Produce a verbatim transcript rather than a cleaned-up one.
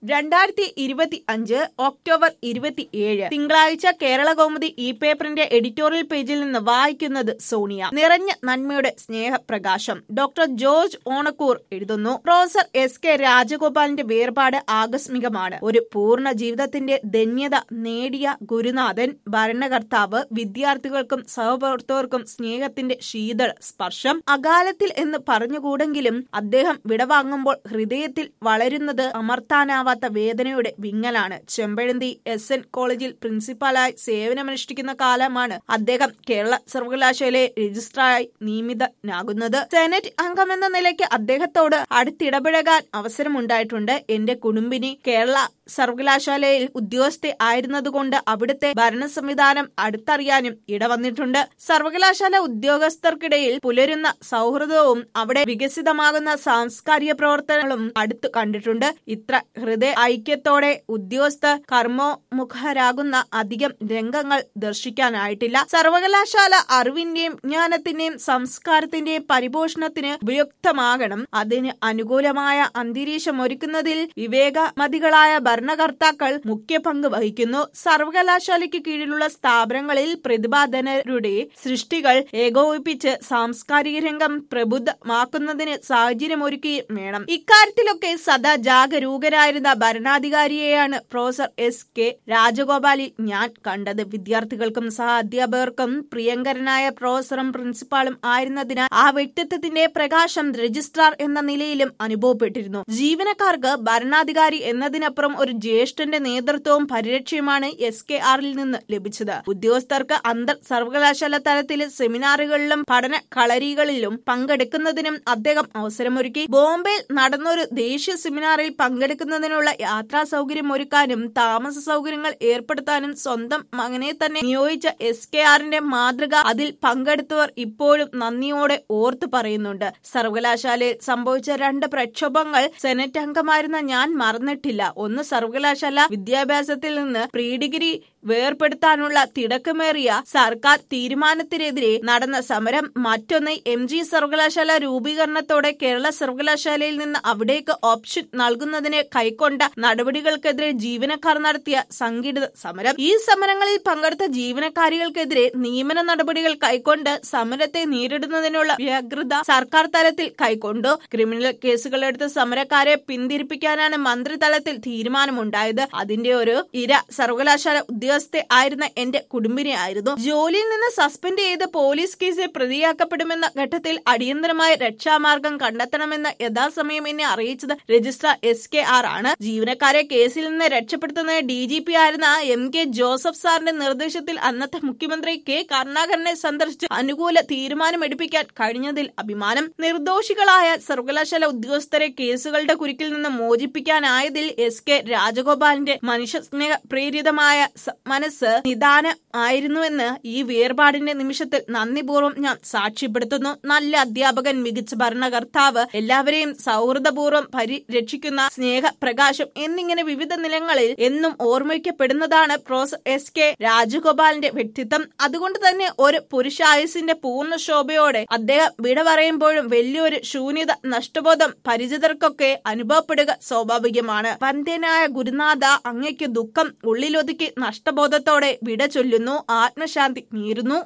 രണ്ടായിരത്തി ഇരുപത്തി അഞ്ച് ഒക്ടോബർ ഇരുപത്തിയേഴ് തിങ്കളാഴ്ച കേരള കൗമുദി ഇ പേപ്പറിന്റെ എഡിറ്റോറിയൽ പേജിൽ നിന്ന് വായിക്കുന്നത് സോണിയ. നിറഞ്ഞ നന്മയുടെ സ്നേഹപ്രകാശം. ഡോക്ടർ ജോർജ് ഓണക്കൂർ എഴുതുന്നു. പ്രൊഫസർ എസ് കെ രാജഗോപാലിന്റെ വേർപാട് ആകസ്മികമാണ്. ഒരു പൂർണ്ണ ജീവിതത്തിന്റെ ധന്യത നേടിയ ഗുരുനാഥൻ, ഭരണകർത്താവ്, വിദ്യാർത്ഥികൾക്കും സഹപ്രവർത്തകർക്കും സ്നേഹത്തിന്റെ ശീതള സ്പർശം. അകാലത്തിൽ എന്ന് പറഞ്ഞുകൂടെങ്കിലും അദ്ദേഹം വിടവാങ്ങുമ്പോൾ ഹൃദയത്തിൽ വളരുന്നത് അമർത്താനാവാത്ത വേദനയുടെ വിങ്ങലാണ്. ചെമ്പഴന്തി എസ് എൻ കോളേജിൽ പ്രിൻസിപ്പാളായി സേവനമനുഷ്ഠിക്കുന്ന കാലമാണ് അദ്ദേഹം കേരള സർവകലാശാലയിലെ രജിസ്ട്രാറായി നിയമിതനാകുന്നത്. സെനറ്റ് അംഗമെന്ന നിലയ്ക്ക് അദ്ദേഹത്തോട് അടുത്തിടപഴകാൻ അവസരമുണ്ടായിട്ടുണ്ട്. എന്റെ കുടുംബിനി കേരള സർവകലാശാലയിൽ ഉദ്യോഗസ്ഥ ആയിരുന്നതുകൊണ്ട് അവിടുത്തെ ഭരണ സംവിധാനം അടുത്തറിയാനും ഇടവന്നിട്ടുണ്ട്. സർവകലാശാല ഉദ്യോഗസ്ഥർക്കിടയിൽ പുലരുന്ന സൗഹൃദവും അവിടെ വികസിതമാകുന്ന സാംസ്കാരിക പ്രവർത്തനങ്ങളും അടുത്തു കണ്ടിട്ടുണ്ട്. ഇത്ര ഹൃദയ ഐക്യത്തോടെ ഉദ്യോഗസ്ഥർ കർമ്മോമുഖരാകുന്ന അധികം രംഗങ്ങൾ ദർശിക്കാനായിട്ടില്ല. സർവകലാശാല അറിവിന്റെയും ജ്ഞാനത്തിന്റെയും സംസ്കാരത്തിന്റെയും പരിപോഷണത്തിന് ഉപയുക്തമാകണം. അതിന് അനുകൂലമായ അന്തരീക്ഷം ഒരുക്കുന്നതിൽ വിവേകമതികളായ ഭരണകർത്താക്കൾ മുഖ്യ പങ്ക് വഹിക്കുന്നു. സർവകലാശാലയ്ക്ക് കീഴിലുള്ള സ്ഥാപനങ്ങളിൽ പ്രതിഭാധനരുടെ സൃഷ്ടികൾ ഏകോപിപ്പിച്ച് സാംസ്കാരിക രംഗം പ്രബുദ്ധമാക്കുന്നതിന് സാഹചര്യമൊരുക്കുകയും വേണം. ഇക്കാര്യത്തിലൊക്കെ സദാ ജാഗരൂകരായിരുന്ന ഭരണാധികാരിയെയാണ് പ്രൊഫസർ എസ് കെ രാജഗോപാലിൽ ഞാൻ കണ്ടത്. വിദ്യാർത്ഥികൾക്കും സഹ അധ്യാപകർക്കും പ്രിയങ്കരനായ പ്രൊഫസറും പ്രിൻസിപ്പാളും ആയിരുന്നതിനാൽ ആ വ്യക്തിത്വത്തിന്റെ പ്രകാശം രജിസ്ട്രാർ എന്ന നിലയിലും അനുഭവപ്പെട്ടിരുന്നു. ജീവനക്കാർക്ക് ഭരണാധികാരി എന്നതിനപ്പുറം ഒരു ജ്യേഷ്ഠന്റെ നേതൃത്വവും പരിരക്ഷയുമാണ് എസ് കെ ആറിൽ നിന്ന് ലഭിച്ചത്. ഉദ്യോഗസ്ഥർക്ക് അന്തർ സർവകലാശാല തലത്തിലെ സെമിനാറുകളിലും പഠന കളരികളിലും പങ്കെടുക്കുന്നതിനും അദ്ദേഹം അവസരമൊരുക്കി. ബോംബെയിൽ നടന്നൊരു ദേശീയ സെമിനാറിൽ പങ്കെടുക്കുന്നതിനുള്ള യാത്രാ സൗകര്യം ഒരുക്കാനും താമസ സൗകര്യങ്ങൾ ഏർപ്പെടുത്താനും സ്വന്തം മകനെ തന്നെ നിയോഗിച്ച എസ് കെ ആറിന്റെ മാതൃക അതിൽ പങ്കെടുത്തവർ ഇപ്പോഴും നന്ദിയോടെ ഓർത്തു പറയുന്നുണ്ട്. സർവകലാശാലയിൽ സംഭവിച്ച രണ്ട് പ്രക്ഷോഭങ്ങൾ സെനറ്റ് അംഗമായിരുന്ന ഞാൻ മറന്നിട്ടില്ല. ഒന്ന് സർവകലാശാല വിദ്യാഭ്യാസത്തിൽ നിന്ന് പ്രീ ഡിഗ്രി വേർപെടുത്താനുള്ള തിടക്കമേറിയ സർക്കാർ തീരുമാനത്തിനെതിരെ നടന്ന സമരം. മറ്റൊന്ന് എം ജി സർവകലാശാല രൂപീകരണത്തോടെ കേരള സർവകലാശാലയിൽ നിന്ന് അവിടേക്ക് ഓപ്ഷൻ നൽകുന്നതിന് കൈക്കൊണ്ട നടപടികൾക്കെതിരെ ജീവനക്കാർ നടത്തിയ സംഘടിത സമരം. ഈ സമരങ്ങളിൽ പങ്കെടുത്ത ജീവനക്കാരികൾക്കെതിരെ നിയമന നടപടികൾ കൈക്കൊണ്ട് സമരത്തെ നേരിടുന്നതിനുള്ള വ്യഗ്രത സർക്കാർ തലത്തിൽ കൈക്കൊണ്ടു. ക്രിമിനൽ കേസുകളെടുത്ത് സമരക്കാരെ പിന്തിരിപ്പിക്കാനാണ് മന്ത്രിതലത്തിൽ തീരുമാനമുണ്ടായത്. അതിന്റെ ഒരു ഇര സർവകലാശാല ഉദ്യോഗസ്ഥ ആയിരുന്ന എന്റെ കുടുംബിനെ ആയിരുന്നു. ജോലിയിൽ നിന്ന് സസ്പെൻഡ് ചെയ്ത് പോലീസ് കേസിൽ പ്രതിയാക്കപ്പെടുമെന്ന ഘട്ടത്തിൽ അടിയന്തരമായ രക്ഷാമാർഗം കണ്ടെത്തണമെന്ന് യഥാസമയം എന്നെ അറിയിച്ചത് രജിസ്ട്രാർ എസ് കെ ആർ ആണ്. ജീവനക്കാരെ കേസിൽ നിന്ന് രക്ഷപ്പെടുത്തുന്ന ഡി ജി പി ആയിരുന്ന എം കെ ജോസഫ് സാറിന്റെ നിർദ്ദേശത്തിൽ അന്നത്തെ മുഖ്യമന്ത്രി കെ കരുണാകരനെ സന്ദർശിച്ച് അനുകൂല തീരുമാനമെടുപ്പിക്കാൻ കഴിഞ്ഞതിൽ അഭിമാനം. നിർദോഷികളായ സർവകലാശാല ഉദ്യോഗസ്ഥരെ കേസുകളുടെ കുരുക്കിൽ നിന്ന് മോചിപ്പിക്കാനായതിൽ എസ് കെ രാജഗോപാലിന്റെ മനുഷ്യസ്നേഹ പ്രേരിതമായ മനസ്സ് നിദാനം ആയിരുന്നുവെന്ന് ഈ വേർപാടിന്റെ നിമിഷത്തിൽ നന്ദിപൂർവ്വം ഞാൻ സാക്ഷ്യപ്പെടുത്തുന്നു. നല്ല അധ്യാപകൻ, മികച്ച ഭരണകർത്താവ്, എല്ലാവരെയും സൗഹൃദപൂർവ്വം പരിരക്ഷിക്കുന്ന സ്നേഹ പ്രകാശം എന്നിങ്ങനെ വിവിധ നിലങ്ങളിൽ എന്നും ഓർമ്മിക്കപ്പെടുന്നതാണ് പ്രൊഫസർ എസ് കെ രാജഗോപാലിന്റെ വ്യക്തിത്വം. അതുകൊണ്ട് തന്നെ ഒരു പുരുഷായുസിന്റെ പൂർണ്ണ ശോഭയോടെ അദ്ദേഹം വിട പറയുമ്പോഴും വലിയൊരു ശൂന്യത, നഷ്ടബോധം പരിചിതർക്കൊക്കെ അനുഭവപ്പെടുക സ്വാഭാവികമാണ്. വന്ധ്യനായ ഗുരുനാഥ, അങ്ങയ്ക്ക് ദുഃഖം ഉള്ളിലൊതുക്കി നഷ്ടബോധത്തോടെ വിട ചൊല്ലുന്നു. ആത്മശാന്തി നേരുന്നു.